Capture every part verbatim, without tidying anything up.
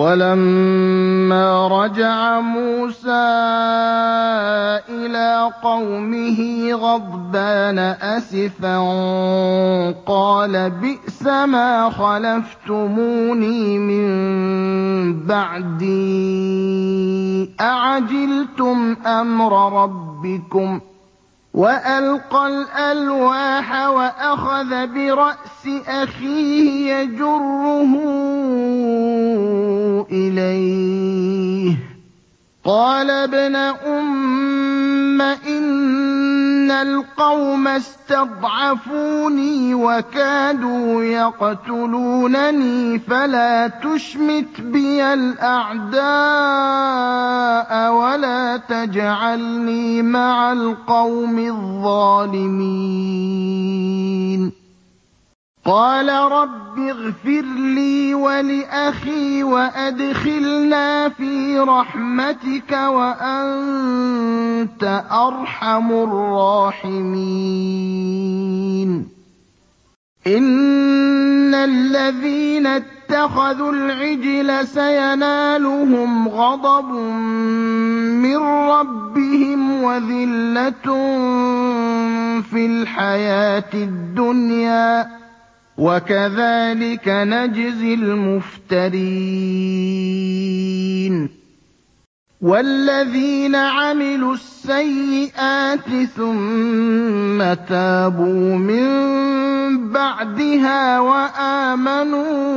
وَلَمَّا رَجَعَ مُوسَىٰ إِلَىٰ قَوْمِهِ غَضْبَانَ أَسِفًا قَالَ بِئْسَمَا خَلَفْتُمُونِي مِن بَعْدِي أَعَجِلْتُمْ أَمْرَ رَبِّكُمْ ۖ وَأَلْقَى الْأَلْوَاحَ وَأَخَذَ بِرَأْسِ أَخِيهِ يَجُرُّهُ إِلَيْهِ ۚ قَالَ ابْنَ أُمَّ إِنَّ الْقَوْمَ اسْتَضْعَفُونِي وَكَادُوا يَقْتُلُونَنِي فَلَا تُشْمِتْ بِيَ الْأَعْدَاءَ وَلَا تَجْعَلْنِي مَعَ الْقَوْمِ الظَّالِمِينَ قَالَ رَبِّ اغْفِرْ لِي وَلِأَخِي وَأَدْخِلْنَا فِي رَحْمَتِكَ وَأَنتَ أَرْحَمُ الرَّاحِمِينَ إِنَّ الَّذِينَ اتَّخَذُوا الْعِجْلَ سَيَنَالُهُمْ غَضَبٌ مِّن رَّبِّهِمْ وَذِلَّةٌ فِي الْحَيَاةِ الدُّنْيَا ۚ وَكَذَٰلِكَ نَجْزِي الْمُفْتَرِينَ وَالَّذِينَ عَمِلُوا السَّيِّئَاتِ ثُمَّ تَابُوا مِن بَعْدِهَا وَآمَنُوا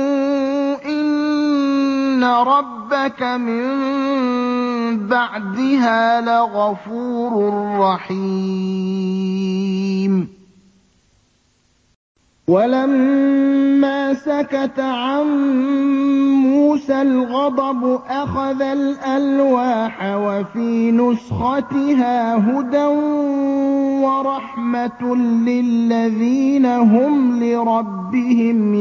إِنَّ رَبَّكَ مِن بَعْدِهَا لَغَفُورٌ رَّحِيمٌ وَلَمَّا سَكَتَ عَن مُّوسَى الْغَضَبُ أَخَذَ الْأَلْوَاحَ وَفِي نُسْخَتِهَا هُدًى وَرَحْمَةٌ لِّلَّذِينَ هُمْ لِرَبِّهِمْ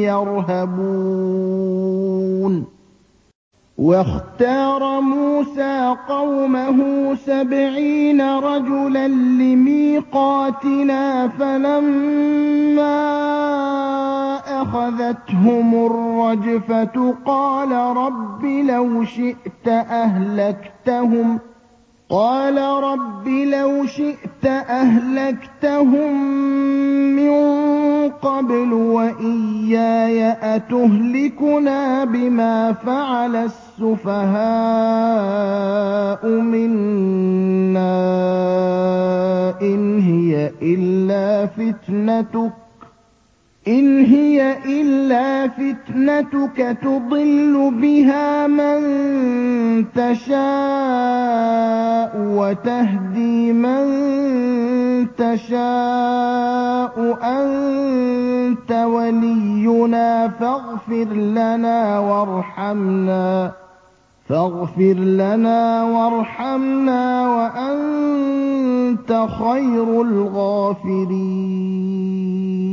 يَرْهَبُونَ وَاخْتَارَ مُوسَىٰ قَوْمَهُ سَبْعِينَ رَجُلًا لِّمِيقَاتِنَا فَلَمَّا أَخَذَتْهُمُ الرَّجْفَةُ قَالَ رَبِّ لَوْ شِئْتَ أَهْلَكْتَهُمْ قَالَ رَبِّ لَوْ شِئْتَ أَهْلَكْتَهُم مِّن قَبْلُ وَإِيَّايَ أَتُهْلِكُنَا بِمَا فَعَلَ السُّفَهَاءُ مِنَّا إِنْ هِيَ إِلَّا فِتْنَتُكَ إِنْ هِيَ إِلَّا فِتْنَتُكَ تُضِلُّ بِهَا مَن تَشَاءُ وَتَهْدِي مَن تَشَاءُ ۖ أَنتَ وَلِيُّنَا فَاغْفِرْ لَنَا وَارْحَمْنَا فاغفر لنا وارحمنا وأنت خير الغافرين